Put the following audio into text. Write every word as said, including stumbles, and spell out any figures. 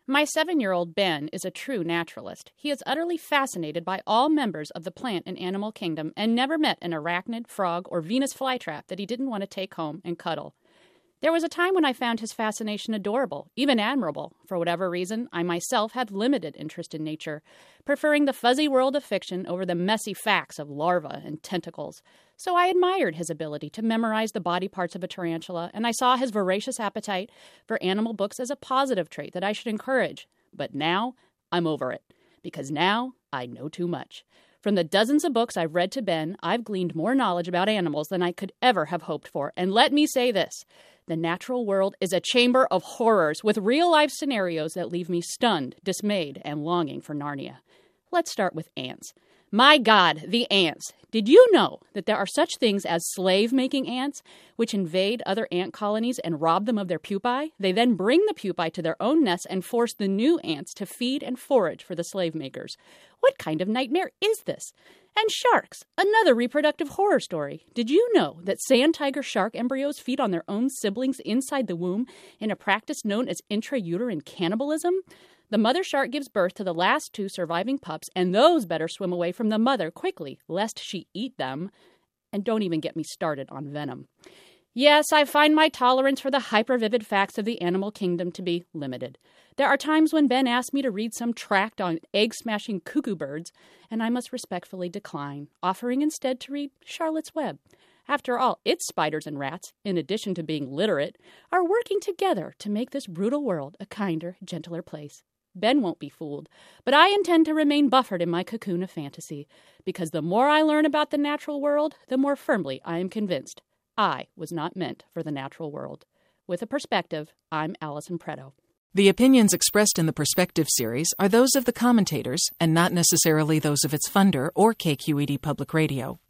My seven-year-old Ben is a true naturalist. He is utterly fascinated by all members of the plant and animal kingdom and never met an arachnid, frog, or Venus flytrap that he didn't want to take home and cuddle. There was a time when I found his fascination adorable, even admirable. For whatever reason, I myself had limited interest in nature, preferring the fuzzy world of fiction over the messy facts of larvae and tentacles. So I admired his ability to memorize the body parts of a tarantula, and I saw his voracious appetite for animal books as a positive trait that I should encourage. But now, I'm over it, because now I know too much. From the dozens of books I've read to Ben, I've gleaned more knowledge about animals than I could ever have hoped for. And let me say this. The natural world is a chamber of horrors with real-life scenarios that leave me stunned, dismayed, and longing for Narnia. Let's start with ants. My God, the ants. Did you know that there are such things as slave-making ants, which invade other ant colonies and rob them of their pupae? They then bring the pupae to their own nests and force the new ants to feed and forage for the slave makers. What kind of nightmare is this? And sharks, another reproductive horror story. Did you know that sand tiger shark embryos feed on their own siblings inside the womb in a practice known as intrauterine cannibalism? The mother shark gives birth to the last two surviving pups, and those better swim away from the mother quickly, lest she eat them. And don't even get me started on venom. Yes, I find my tolerance for the hyper-vivid facts of the animal kingdom to be limited. There are times when Ben asks me to read some tract on egg-smashing cuckoo birds, and I must respectfully decline, offering instead to read Charlotte's Web. After all, its spiders and rats, in addition to being literate, are working together to make this brutal world a kinder, gentler place. Ben won't be fooled, but I intend to remain buffered in my cocoon of fantasy, because the more I learn about the natural world, the more firmly I am convinced I was not meant for the natural world. With a perspective, I'm Allison Preto. The opinions expressed in the Perspective series are those of the commentators and not necessarily those of its funder or K Q E D Public Radio.